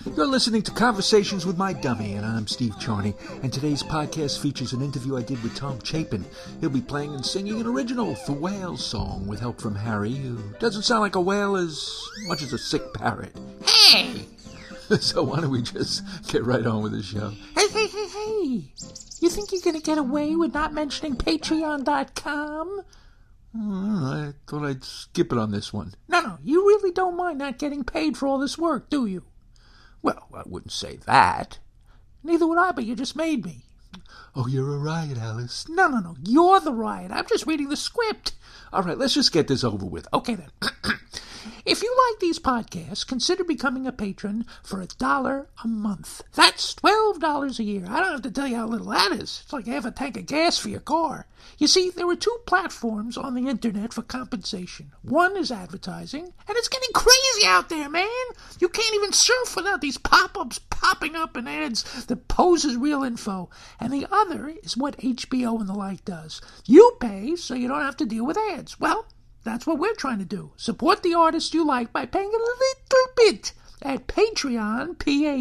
You're listening to Conversations with My Dummy, and I'm Steve Charney. And today's podcast features an interview I did with Tom Chapin. He'll be playing and singing an original The Whale song with help from Harry, who doesn't sound like a whale as much as a sick parrot. Hey! So why don't we just get right on with the show? Hey! You think you're going to get away with not mentioning Patreon.com? I thought I'd skip it on this one. No, you really don't mind not getting paid for all this work, do you? Well, I wouldn't say that. Neither would I, but you just made me. Oh, you're a riot, Alice. No, you're the riot. I'm just reading the script. All right, let's just get this over with. Okay, then. If you like these podcasts, consider becoming a patron for $1 a month. That's $12 a year. I don't have to tell you how little that is. It's like half a tank of gas for your car. You see, there are two platforms on the internet for compensation. One is advertising, and it's getting crazy out there, man. You can't even surf without these pop-ups popping up and ads that pose as real info. And the other is what HBO and the like does. You pay so you don't have to deal with ads. Well, that's what we're trying to do. Support the artist you like by paying a little bit at Patreon,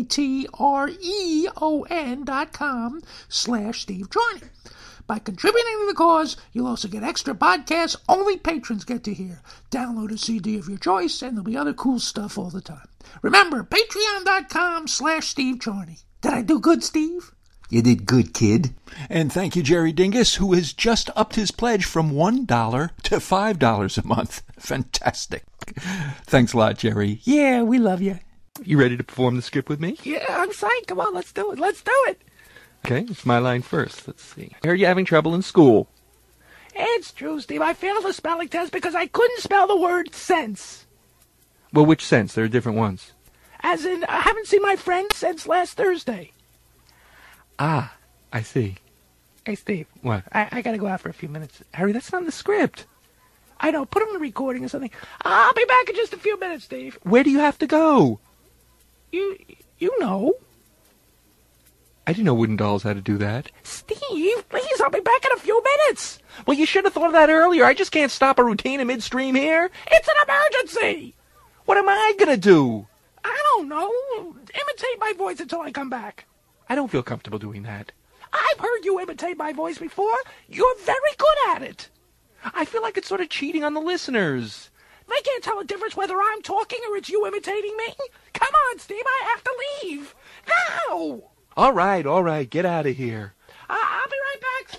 patreon.com/Steve Charney. By contributing to the cause, you'll also get extra podcasts only patrons get to hear. Download a CD of your choice, and there'll be other cool stuff all the time. Remember, patreon.com/Steve Charney. Did I do good, Steve? You did good, kid. And thank you, Jerry Dingus, who has just upped his pledge from $1 to $5 a month. Fantastic. Thanks a lot, Jerry. Yeah, we love you. You ready to perform the script with me? Yeah, I'm psyched. Come on, let's do it. Okay, it's my line first. Let's see. I heard you having trouble in school. It's true, Steve. I failed the spelling test because I couldn't spell the word sense. Well, which sense? There are different ones. As in, I haven't seen my friend since last Thursday. Ah, I see. Hey, Steve. What? I gotta go out for a few minutes. Harry, that's not in the script. I know. Put him in the recording or something. I'll be back in just a few minutes, Steve. Where do you have to go? You know. I didn't know Wooden Dolls had to do that. Steve, please, I'll be back in a few minutes. Well, you should have thought of that earlier. I just can't stop a routine in midstream here. It's an emergency. What am I gonna do? I don't know. Imitate my voice until I come back. I don't feel comfortable doing that. I've heard you imitate my voice before. You're very good at it. I feel like it's sort of cheating on the listeners. They can't tell the difference whether I'm talking or it's you imitating me. Come on, Steve, I have to leave. Now! All right, get out of here. I'll be right back,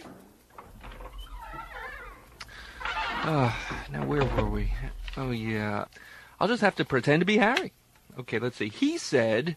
Steve. Now where were we? Oh, yeah. I'll just have to pretend to be Harry. Okay, let's see. He said,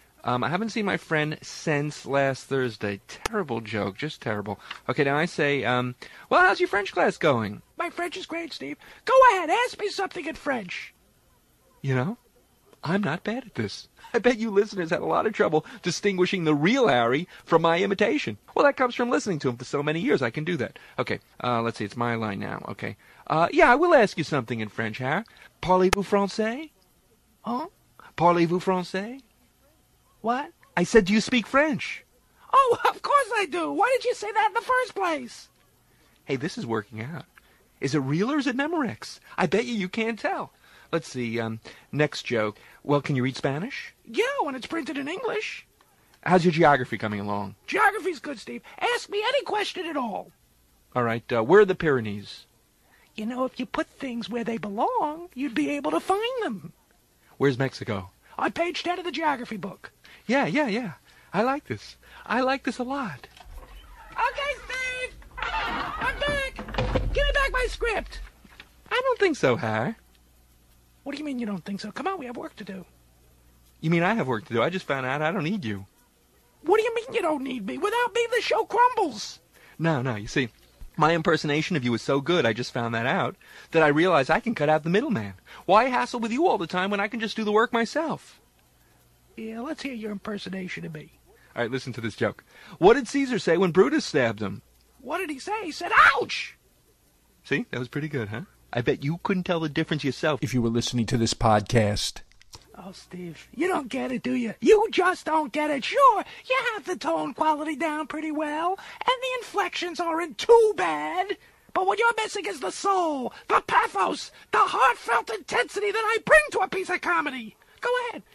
I haven't seen my friend since last Thursday. Terrible joke, just terrible. Okay, now I say, well, how's your French class going? My French is great, Steve. Go ahead, ask me something in French. You know, I'm not bad at this. I bet you listeners had a lot of trouble distinguishing the real Harry from my imitation. Well, that comes from listening to him for so many years. I can do that. Okay, let's see. It's my line now. Okay. Yeah, I will ask you something in French, Harry. Parlez-vous français? Huh? Parlez-vous français? What? I said, do you speak French? Oh, of course I do. Why did you say that in the first place? Hey, this is working out. Is it real or is it Memorex? I bet you can't tell. Let's see, next joke. Well, can you read Spanish? Yeah, when it's printed in English. How's your geography coming along? Geography's good, Steve. Ask me any question at all. All right, where are the Pyrenees? You know, if you put things where they belong, you'd be able to find them. Where's Mexico? On page 10 of the geography book. Yeah. I like this. I like this a lot. Okay, Steve! I'm back! Give me back my script! I don't think so, Harry. What do you mean you don't think so? Come on, we have work to do. You mean I have work to do? I just found out I don't need you. What do you mean you don't need me? Without me, the show crumbles. No, you see, my impersonation of you is so good, I just found that out, that I realize I can cut out the middleman. Why hassle with you all the time when I can just do the work myself? Yeah, let's hear your impersonation of me. All right, listen to this joke. What did Caesar say when Brutus stabbed him? What did he say? He said, ouch! See, that was pretty good, huh? I bet you couldn't tell the difference yourself If you were listening to this podcast. Oh, Steve, you don't get it, do you? You just don't get it. Sure, you have the tone quality down pretty well, and the inflections aren't too bad. But what you're missing is the soul, the pathos, the heartfelt intensity that I bring to a piece of comedy. Go ahead,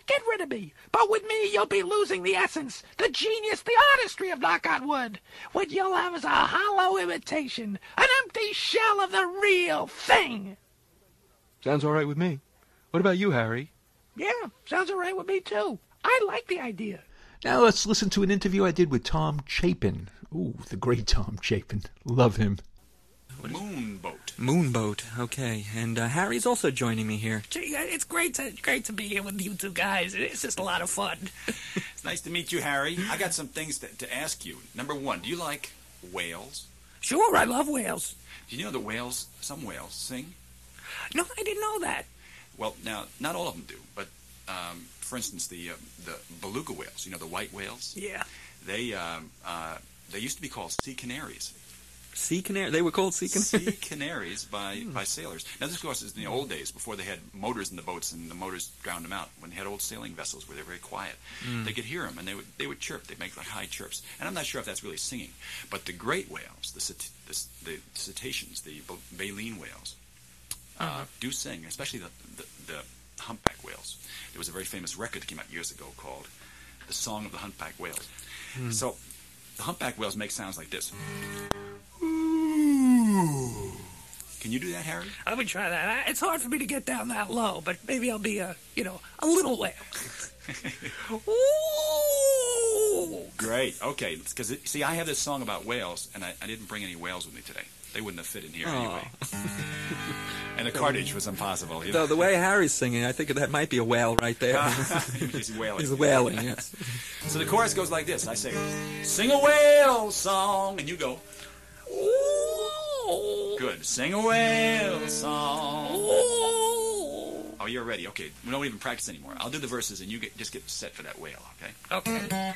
Get rid of me. But with me, you'll be losing the essence, the genius, the artistry of Knock on Wood. What you'll have is a hollow imitation, an empty shell of the real thing. Sounds all right with me. What about you, Harry? Yeah, sounds all right with me, too. I like the idea. Now let's listen to an interview I did with Tom Chapin. Ooh, the great Tom Chapin. Love him. Moonboat, okay. And Harry's also joining me here. Gee, it's great to be here with you two guys. It's just a lot of fun. It's nice to meet you, Harry. I got some things to ask you. Number one, do you like whales? Sure, I love whales. Do you know that some whales sing? No, I didn't know that. Well, now, not all of them do, but for instance, the beluga whales, the white whales? Yeah. They used to be called sea canaries. Sea canary? They were called sea canaries? Sea canaries by sailors. Now, this, of course, is in the old days, before they had motors in the boats and the motors drowned them out. When they had old sailing vessels where they were very quiet, they could hear them, and they would chirp. They'd make like high chirps. And I'm not sure if that's really singing. But the great whales, the cetaceans, the baleen whales, do sing, especially the humpback whales. There was a very famous record that came out years ago called The Song of the Humpback Whales. So the humpback whales make sounds like this. Can you do that, Harry? Let me try that. It's hard for me to get down that low, but maybe I'll be a little whale. Ooh. Great. Okay. Because, see, I have this song about whales, and I didn't bring any whales with me today. They wouldn't have fit in here anyway. And the cartridge was impossible. So the way Harry's singing, I think that might be a whale right there. He's wailing. He's wailing, yes. So the chorus goes like this. I say, sing a whale song, and you go, Ooh. good. Sing a whale song. Ooh. Oh, you're ready. Okay. We don't even practice anymore. I'll do the verses, and you just get set for that whale, okay? Okay.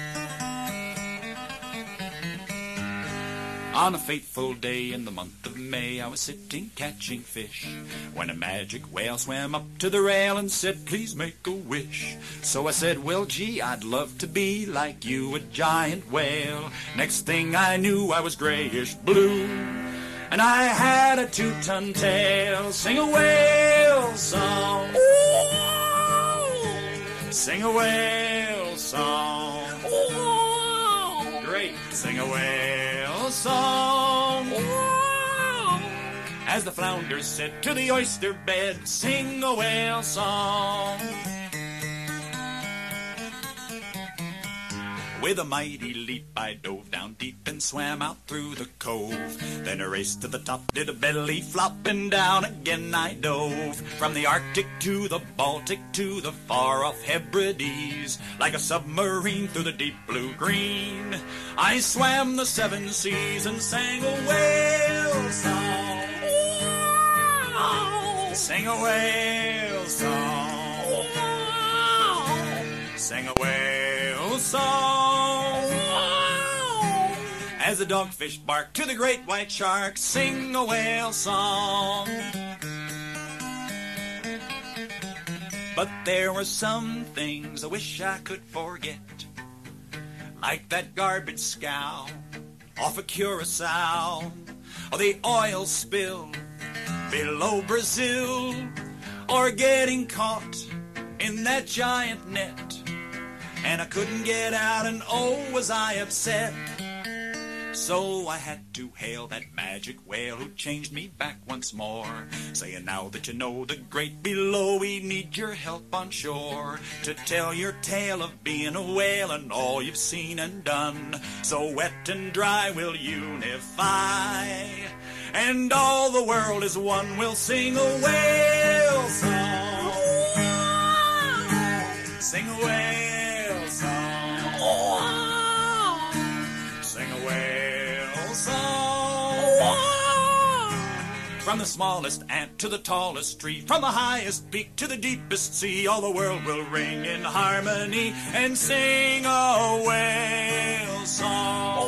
On a fateful day in the month of May, I was sitting catching fish, when a magic whale swam up to the rail and said, please make a wish. So I said, well, gee, I'd love to be like you, a giant whale. Next thing I knew, I was grayish blue, and I had a 2-ton tail. Sing a whale song. Ooh. Sing a whale song. Ooh. Great. Sing a whale song. Ooh. As the flounders said to the oyster bed, sing a whale song. With a mighty leap I dove down deep and swam out through the cove. Then I raced to the top, did a belly flop, and down again I dove. From the Arctic to the Baltic to the far-off Hebrides, like a submarine through the deep blue green, I swam the 7 seas and sang a whale song. Sing a whale song. Sing a whale song. As the dogfish bark to the great white shark, sing a whale song. But there were some things I wish I could forget, like that garbage scow off of Curacao, or the oil spill below Brazil, or getting caught in that giant net, and I couldn't get out, and oh, was I upset. So I had to hail that magic whale who changed me back once more, saying, now that you know the great below, we need your help on shore to tell your tale of being a whale and all you've seen and done. So wet and dry we'll unify, and all the world is one. We'll sing a whale song. Sing a whale song. Sing a whale song. From the smallest ant to the tallest tree, from the highest peak to the deepest sea, all the world will ring in harmony and sing a whale song.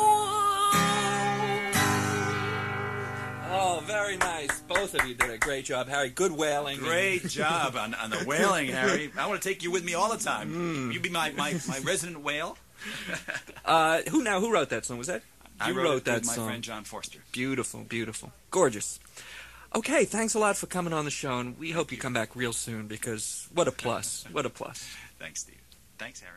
Oh, very nice. Both of you did a great job, Harry. Good whaling. Great job on the whaling, Harry. I want to take you with me all the time. You be my resident whale. Who wrote that song? Was that? I You wrote that with my song. friend John Forster. Beautiful, beautiful. Gorgeous. Okay, thanks a lot for coming on the show, and we hope you come back real soon, because what a plus. What a plus. Thanks, Steve. Thanks, Harry.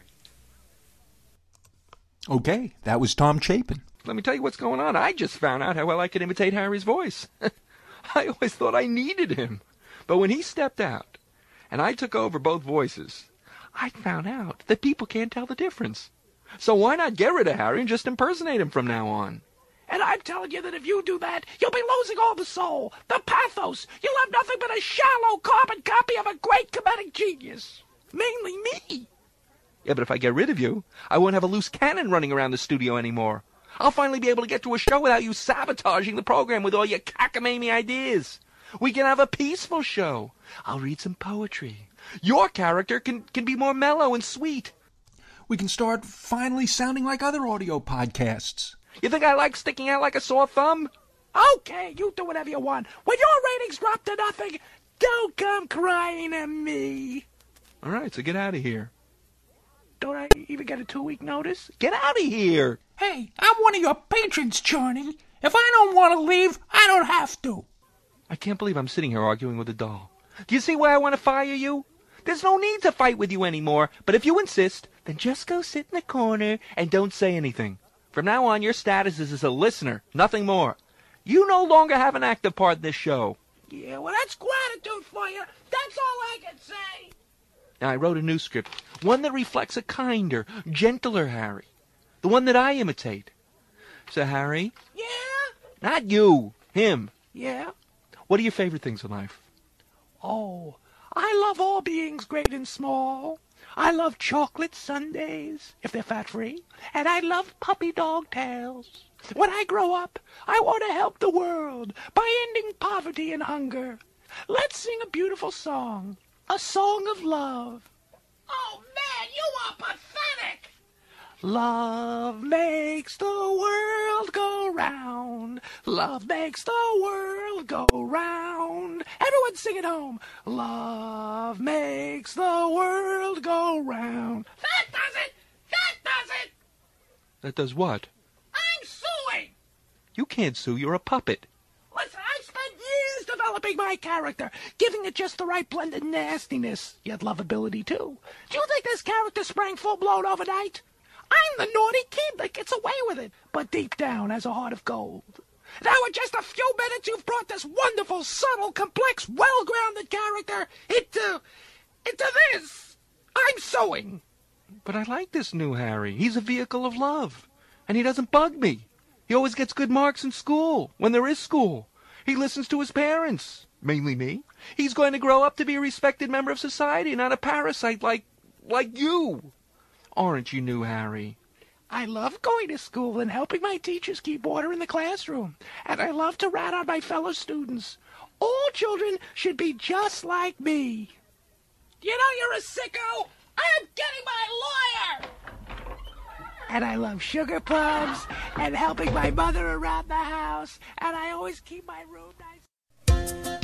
Okay, that was Tom Chapin. Let me tell you what's going on. I just found out how well I could imitate Harry's voice. I always thought I needed him. But when he stepped out, and I took over both voices, I found out that people can't tell the difference. So why not get rid of Harry and just impersonate him from now on? And I'm telling you that if you do that, you'll be losing all the soul, the pathos. You'll have nothing but a shallow carbon copy of a great comedic genius. Mainly me. Yeah, but if I get rid of you, I won't have a loose cannon running around the studio anymore. I'll finally be able to get to a show without you sabotaging the program with all your cockamamie ideas. We can have a peaceful show. I'll read some poetry. Your character can be more mellow and sweet. We can start finally sounding like other audio podcasts. You think I like sticking out like a sore thumb? Okay, you do whatever you want. When your ratings drop to nothing, don't come crying at me. All right, so get out of here. Don't I even get a 2-week notice? Get out of here! Hey, I'm one of your patrons, Charney. If I don't want to leave, I don't have to. I can't believe I'm sitting here arguing with a doll. Do you see why I want to fire you? There's no need to fight with you anymore, but if you insist, then just go sit in the corner and don't say anything. From now on, your status is as a listener, nothing more. You no longer have an active part in this show. Yeah, well, that's gratitude for you. That's all I can say. Now, I wrote a new script, one that reflects a kinder, gentler Harry. The one that I imitate. So, Harry? Yeah? Not you, him. Yeah? What are your favorite things in life? Oh, I love all beings great and small. I love chocolate sundaes, if they're fat-free, and I love puppy dog tails. When I grow up, I want to help the world by ending poverty and hunger. Let's sing a beautiful song, a song of love. Oh, man, you are pathetic! Love makes the world go round. Love makes the world go round. Everyone sing at home. Love makes the world go round. That does it! That does it! That does what? I'm suing! You can't sue, you're a puppet. Listen, I've spent years developing my character, giving it just the right blend of nastiness, yet lovability too. Do you think this character sprang full-blown overnight? I'm the naughty kid that gets away with it, but deep down has a heart of gold. Now in just a few minutes you've brought this wonderful, subtle, complex, well-grounded character into this. I'm sewing. But I like this new Harry. He's a vehicle of love. And he doesn't bug me. He always gets good marks in school, when there is school. He listens to his parents, mainly me. He's going to grow up to be a respected member of society, not a parasite like you. Aren't you new, Harry? I love going to school and helping my teachers keep order in the classroom. And I love to rat on my fellow students. All children should be just like me. You know you're a sicko? I'm getting my lawyer! And I love sugar plums and helping my mother around the house. And I always keep my room nice.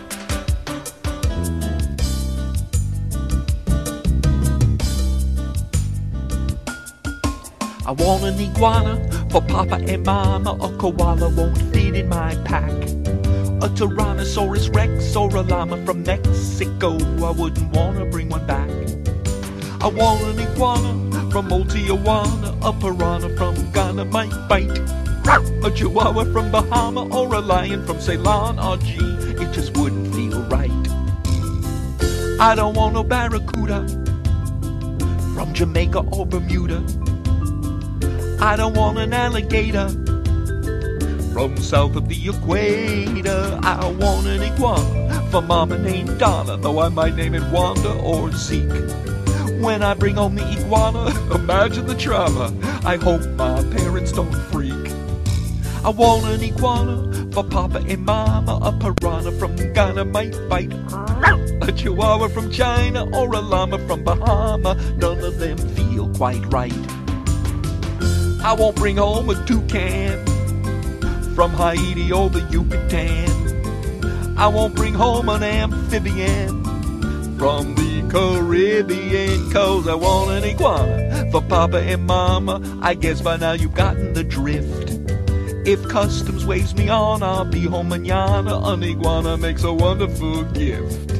I want an iguana for Papa and Mama. A koala won't fit in my pack. A Tyrannosaurus Rex or a llama from Mexico, I wouldn't want to bring one back. I want an iguana from old Tijuana. A piranha from Ghana might bite. A chihuahua from Bahama or a lion from Ceylon. Oh gee, it just wouldn't feel right. I don't want no barracuda from Jamaica or Bermuda. I don't want an alligator from south of the equator. I want an iguana for Mama named Donna, though I might name it Wanda or Zeke. When I bring home the iguana, imagine the trauma. I hope my parents don't freak. I want an iguana for Papa and Mama. A piranha from Ghana might bite. A chihuahua from China or a llama from Bahama. None of them feel quite right. I won't bring home a toucan from Haiti or the Yucatan. I won't bring home an amphibian from the Caribbean, 'cause I want an iguana for Papa and Mama. I guess by now you've gotten the drift. If customs waves me on, I'll be home mañana. An iguana makes a wonderful gift.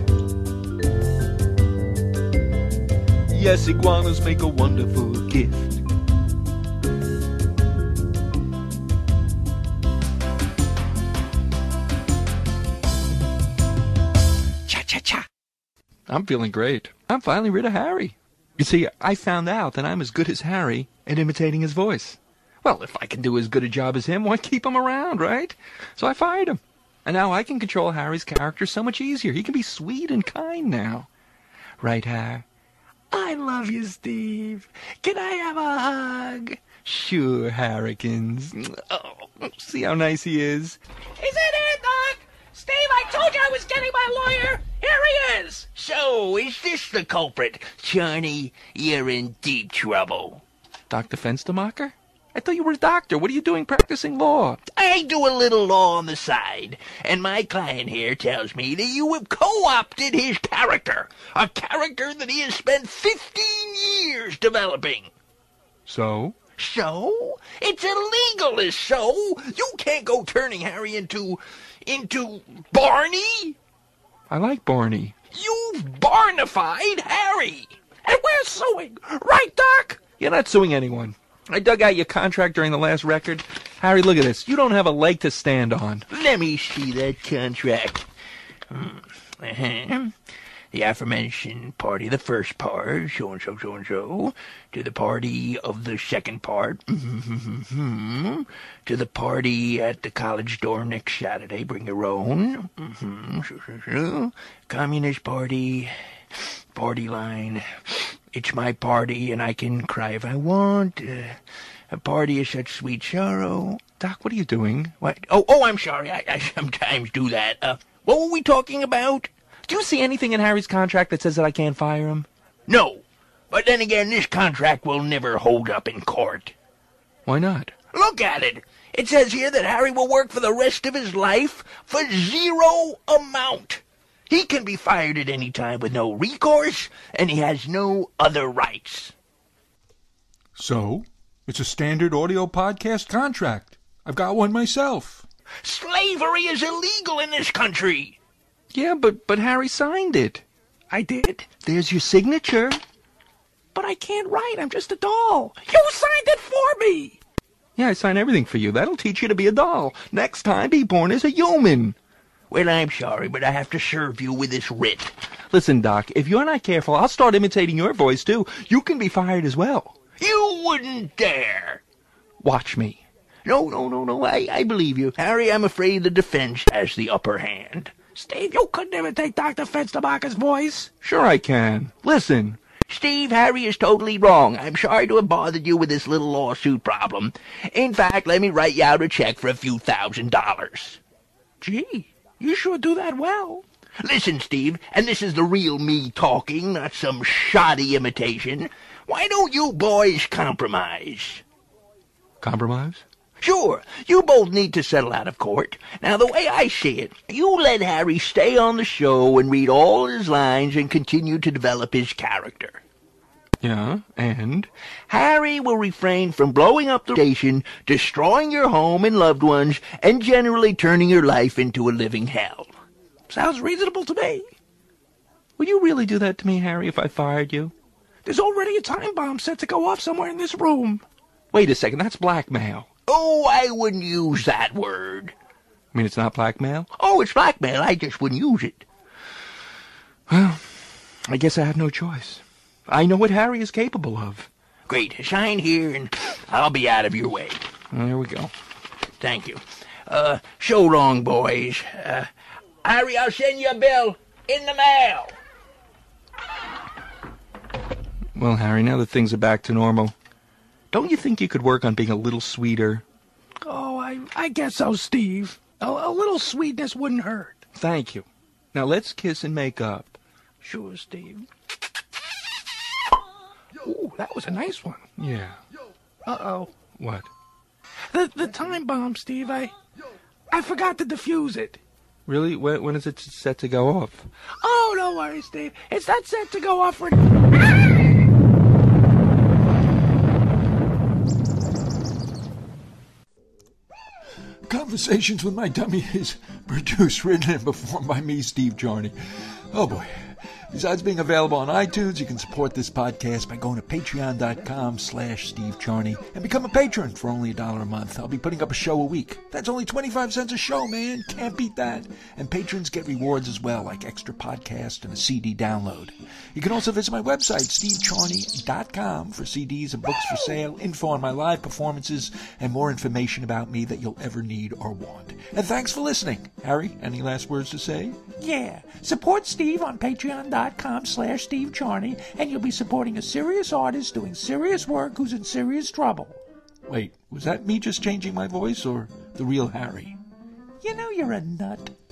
Yes, iguanas make a wonderful gift. Cha-cha-cha. I'm feeling great. I'm finally rid of Harry. You see, I found out that I'm as good as Harry at imitating his voice. Well, if I can do as good a job as him, why keep him around, right? So I fired him. And now I can control Harry's character so much easier. He can be sweet and kind now. Right, Har? I love you, Steve. Can I have a hug? Sure, Harrikins. Oh, see how nice he is? Is it here, Doc? Steve, I told you I was getting my lawyer. Here he is. So, is this the culprit? Johnny, you're in deep trouble. Dr. Fenstermacher? I thought you were a doctor. What are you doing practicing law? I do a little law on the side, and my client here tells me that you have co-opted his character, a character that he has spent 15 years developing. So? So? It's illegal as so. You can't go turning Harry into Barney. I like Barney. You've Barnified Harry. And we're suing. Right, Doc? You're not suing anyone. I dug out your contract during the last record. Harry, look at this. You don't have a leg to stand on. Let me see that contract. The aforementioned party, the first part, so-and-so, so-and-so, to the party of the second part, to the party at the college dorm next Saturday, bring your own, Communist Party, party line, it's my party and I can cry if I want, a party is such sweet sorrow. Doc, what are you doing? What? Oh, I'm sorry, I sometimes do that. What were we talking about? Do you see anything in Harry's contract that says that I can't fire him? No, but then again, this contract will never hold up in court. Why not? Look at it. It says here that Harry will work for the rest of his life for zero amount. He can be fired at any time with no recourse, and he has no other rights. So, it's a standard audio podcast contract. I've got one myself. Slavery is illegal in this country. Yeah, but Harry signed it. I did. There's your signature. But I can't write. I'm just a doll. You signed it for me. Yeah, I sign everything for you. That'll teach you to be a doll. Next time, be born as a human. Well, I'm sorry, but I have to serve you with this writ. Listen, Doc, if you're not careful, I'll start imitating your voice, too. You can be fired as well. You wouldn't dare. Watch me. No. I believe you. Harry, I'm afraid the defense has the upper hand. Steve, you couldn't imitate Dr. Fenstermacher's voice. Sure I can. Listen. Steve, Harry is totally wrong. I'm sorry to have bothered you with this little lawsuit problem. In fact, let me write you out a check for a few $1,000s. Gee, you sure do that well. Listen, Steve, and this is the real me talking, not some shoddy imitation. Why don't you boys compromise? Compromise? Sure, you both need to settle out of court. Now, the way I see it, you let Harry stay on the show and read all his lines and continue to develop his character. Yeah, and? Harry will refrain from blowing up the station, destroying your home and loved ones, and generally turning your life into a living hell. Sounds reasonable to me. Would you really do that to me, Harry, if I fired you? There's already a time bomb set to go off somewhere in this room. Wait a second, that's blackmail. Oh, I wouldn't use that word. I mean, it's not blackmail? Oh, it's blackmail. I just wouldn't use it. Well, I guess I have no choice. I know what Harry is capable of. Great. Sign here, and I'll be out of your way. Well, there we go. Thank you. So long, boys. Harry, I'll send you a bill in the mail. Well, Harry, now that things are back to normal, don't you think you could work on being a little sweeter? Oh, I guess so, Steve. A little sweetness wouldn't hurt. Thank you. Now let's kiss and make up. Sure, Steve. Ooh, that was a nice one. Yeah. Uh-oh. What? The time bomb, Steve. I forgot to defuse it. Really? When is it set to go off? Oh, don't worry, Steve. It's not set to go off for... Conversations with My Dummy is produced, written, and performed by me, Steve Charney. Oh boy. Besides being available on iTunes, you can support this podcast by going to patreon.com/Steve Charney and become a patron for only $1 a month. I'll be putting up a show a week. That's only 25 cents a show, man. Can't beat that. And patrons get rewards as well, like extra podcast and a CD download. You can also visit my website, stevecharney.com, for CDs and books for sale, info on my live performances, and more information about me that you'll ever need or want. And thanks for listening. Harry, any last words to say? Yeah, support Steve on patreon.com/Steve Charney, and you'll be supporting a serious artist doing serious work who's in serious trouble. Wait, was that me just changing my voice or the real Harry? You know you're a nut.